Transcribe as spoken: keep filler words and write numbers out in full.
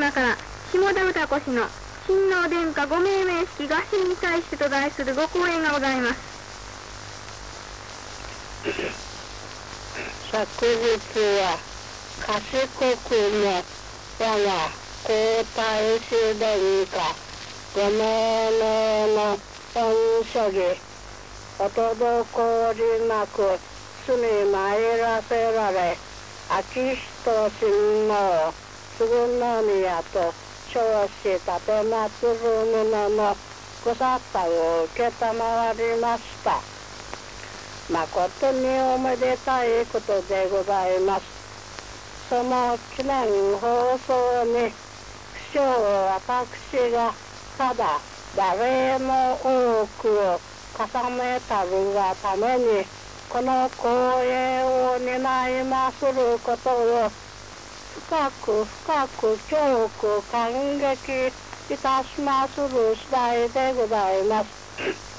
今から下田歌子氏の親王殿下ご命名式合戦に対してと題するご講演がございます。 昨日は賢くも我が皇太子殿下ご命名の恩処理お滞りなく巣に参らせられ昭仁親王嗣宮と称し奉る者のご沙汰を承りました。誠におめでたいことでございます。その記念放送に不詳私がただ誰の多くを重ねたるがためにこの光栄を担いますることを深く深く重く感激いたしまする次第でございます。